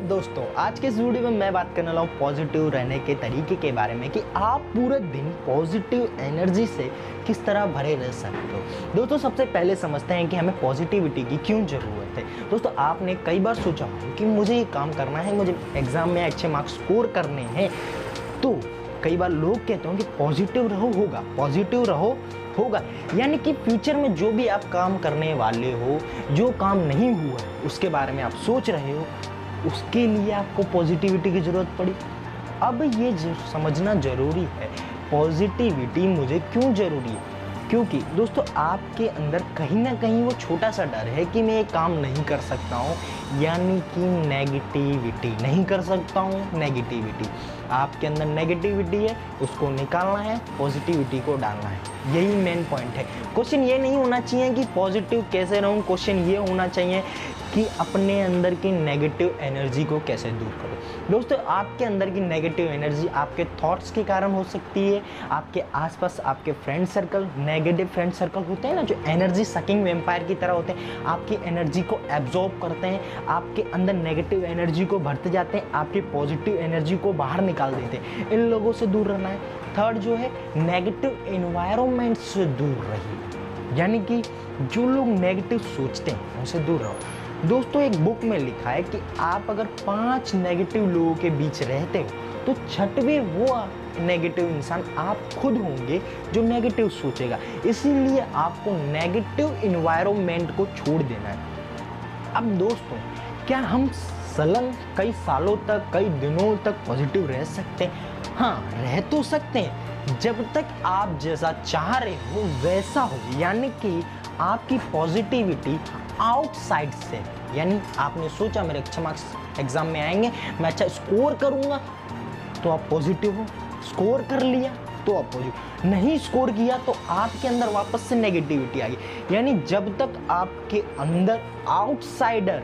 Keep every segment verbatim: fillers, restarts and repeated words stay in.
दोस्तों, आज के इस वीडियो में मैं बात करने वाला हूँ पॉजिटिव रहने के तरीके के बारे में कि आप पूरे दिन पॉजिटिव एनर्जी से किस तरह भरे रह सकते हो। दोस्तों, सबसे पहले समझते हैं कि हमें पॉजिटिविटी की क्यों ज़रूरत है। दोस्तों, आपने कई बार सोचा हो कि मुझे ये काम करना है, मुझे एग्ज़ाम में अच्छे मार्क्स स्कोर करने हैं, तो कई बार लोग कहते हैं कि पॉजिटिव रहो होगा, पॉजिटिव रहो होगा। यानी कि फ्यूचर में जो भी आप काम करने वाले हो, जो काम नहीं हुआ है उसके बारे में आप सोच रहे हो, उसके लिए आपको पॉजिटिविटी की ज़रूरत पड़ी। अब ये समझना ज़रूरी है पॉजिटिविटी मुझे क्यों ज़रूरी है, क्योंकि दोस्तों आपके अंदर कहीं ना कहीं वो छोटा सा डर है कि मैं ये काम नहीं कर सकता हूँ, यानी कि नेगेटिविटी नहीं कर सकता हूँ। नेगेटिविटी आपके अंदर नेगेटिविटी है, उसको निकालना है, पॉजिटिविटी को डालना है, यही मेन पॉइंट है। क्वेश्चन ये नहीं होना चाहिए कि पॉजिटिव कैसे रहूँ, क्वेश्चन ये होना चाहिए कि अपने अंदर की नेगेटिव एनर्जी को कैसे दूर करो। दोस्तों, आपके अंदर की नेगेटिव एनर्जी आपके थॉट्स के कारण हो सकती है, आपके आसपास आपके friend circle, negative friend circle होते हैं ना, जो एनर्जी सकिंग वैम्पायर की तरह होते हैं, आपकी एनर्जी को एब्जॉर्ब करते हैं, आपके अंदर नेगेटिव एनर्जी को भरते जाते हैं, आपकी पॉजिटिव एनर्जी को बाहर निकाल देते हैं। इन लोगों से दूर रहना है। थर्ड जो है, नेगेटिव एनवायरनमेंट से दूर रहिए, यानी कि जो लोग नेगेटिव सोचते हैं उनसे दूर रहो। दोस्तों, एक बुक में लिखा है कि आप अगर पांच नेगेटिव लोगों के बीच रहते हो तो छठवें वो नेगेटिव इंसान आप खुद होंगे जो नेगेटिव सोचेगा। इसीलिए आपको नेगेटिव एनवायरनमेंट को छोड़ देना है। अब दोस्तों, क्या हम सलन कई सालों तक, कई दिनों तक पॉजिटिव रह सकते हैं? हाँ, रह तो सकते हैं, जब तक आप जैसा चाह रहे हो वैसा हो, यानी कि आपकी पॉजिटिविटी आउटसाइड से, यानी आपने सोचा मेरे अच्छे मार्क्स एग्जाम में आएंगे, मैं अच्छा स्कोर करूंगा, तो आप पॉजिटिव हो। स्कोर कर लिया तो आप पॉजिटिव, नहीं स्कोर किया तो आपके अंदर वापस से नेगेटिविटी आ गई। यानी जब तक आपके अंदर आउटसाइडर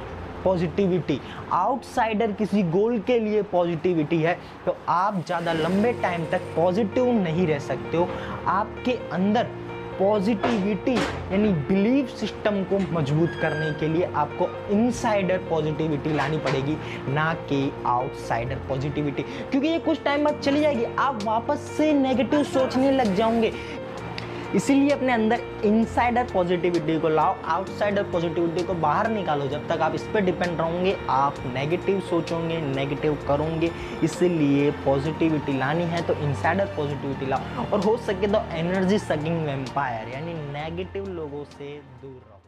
पॉजिटिविटी, आउटसाइडर किसी गोल के लिए पॉजिटिविटी है, तो आप ज़्यादा लंबे टाइम तक पॉजिटिव नहीं रह सकते हो। आपके अंदर पॉजिटिविटी यानी बिलीफ सिस्टम को मजबूत करने के लिए आपको इनसाइडर पॉजिटिविटी लानी पड़ेगी, ना कि आउटसाइडर पॉजिटिविटी, क्योंकि ये कुछ टाइम बाद चली जाएगी, आप वापस से नेगेटिव सोचने लग जाओगे। इसीलिए अपने अंदर इनसाइडर पॉजिटिविटी को लाओ, आउटसाइडर पॉजिटिविटी को बाहर निकालो। जब तक आप इस पर डिपेंड रहोगे, आप नेगेटिव सोचोगे, नेगेटिव करोगे। इसीलिए पॉजिटिविटी लानी है तो इनसाइडर पॉजिटिविटी लाओ, और हो सके तो एनर्जी सकिंग वैम्पायर यानी नेगेटिव लोगों से दूर रहो।